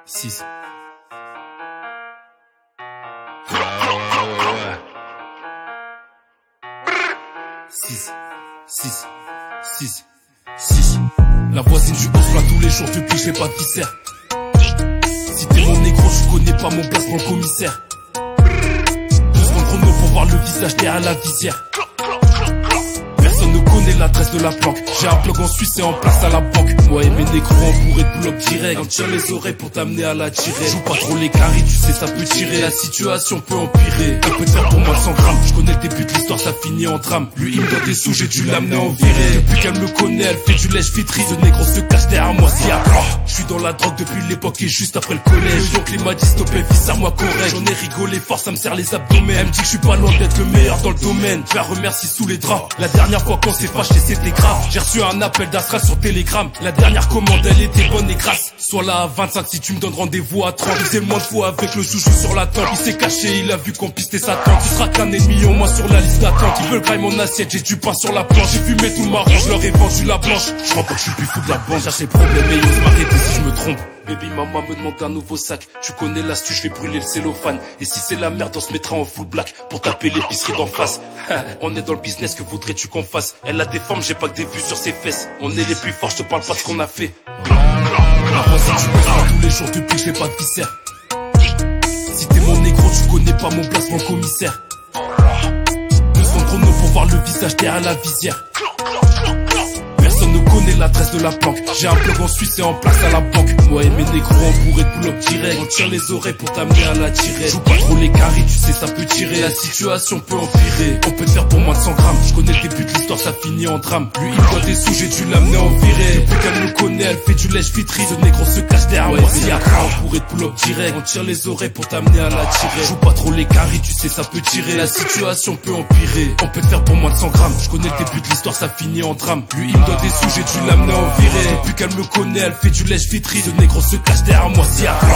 6. La voisine du boss là tous les jours depuis j'ai pas de viscère. Si t'es mon négro tu connais pas mon placement commissaire. 2 secondes chrono pour voir le visage derrière la visière. Personne ne connaît l'adresse de la planque. J'ai un blog en Suisse et en place à la banque. Moi et mes négros on pourrait te bloc direct. On tire les oreilles pour t'amener à la tirer. Joue pas trop les caries, tu sais ça peut tirer. La situation peut empirer. On peut te faire pour moi 100 grammes. Je connais le début de l'histoire, ça finit en drame. Lui il me donne des sous, j'ai dû l'amener en virée. Depuis qu'elle me connaît, elle fait du lèche-vitrie. Ce négro se cache derrière moi si à je suis dans la drogue depuis l'époque et juste après le collège. Donc les m'a dit stopper, fils à moi correct. J'en ai rigolé fort, ça me serre les abdomens. Elle me dit que je suis pas loin d'être le meilleur dans le domaine. Je la remercie sous les draps. La dernière fois qu'on s'est fâché c'était grave. J'ai reçu un appel d'Astra sur Telegram. La dernière commande elle était bonne et grasse. Sois là à 25 si tu me donnes rendez-vous à 30. Il faisait moins de fois avec le chouchou sur la tente. Il s'est caché, il a vu qu'on pistait sa tente. Tu seras qu'un ennemi au moins sur la liste d'attente. Ils veulent grailler mon assiette, j'ai du pain sur la planche. J'ai fumé tout le marron, je leur ai vendu la blanche. Je crois pas que je suis plus fou de la bande. Cherche les problèmes et ils osent m'arrêter si je me trompe. Baby maman me demande un nouveau sac. Tu connais l'astuce, je vais brûler le cellophane. Et si c'est la merde on se mettra en full black pour taper l'épicerie d'en face. On est dans le business, que voudrais-tu qu'on fasse? Elle a des formes, j'ai pas que des vues sur ses fesses. On est les plus forts, je te parle pas de ce qu'on a fait. La voisine tu bosses pas tous les jours depuis que j'ai pas de viscère. Si t'es mon négro tu connais pas mon placement commissaire. 2 secondes chrono pour voir le visage derrière la visière. Personne ne connaît l'adresse de la planque. J'ai un blog en Suisse et en place à la banque. Moi et mes négros on pourrait te bloc direct. On tire les oreilles pour t'amener à la tirer. Joue pas trop les caries, tu sais ça peut tirer. La situation peut empirer. On peut te faire pour moins de 100 grammes. Je connais le début de l'histoire, ça finit en drame. Lui il doit des sous, j'ai dû l'amener en virée. Depuis qu'elle me connaît, elle fait du lèche-vitrie. Ce négro se cache derrière moi. Si à on pourrait te bloc direct. On tire les oreilles pour t'amener à la tirer. Joue pas trop les caries, tu sais ça peut tirer. La situation peut empirer. On peut te faire pour moins de 100 grammes. Je connais le début de l'histoire, ça finit en drame. Lui il me doit des sous, j'ai dû l'amener en virée. Depuis qu'elle me connaît, elle fait du lèche-vitrie. Ce négro se cache derrière moi si à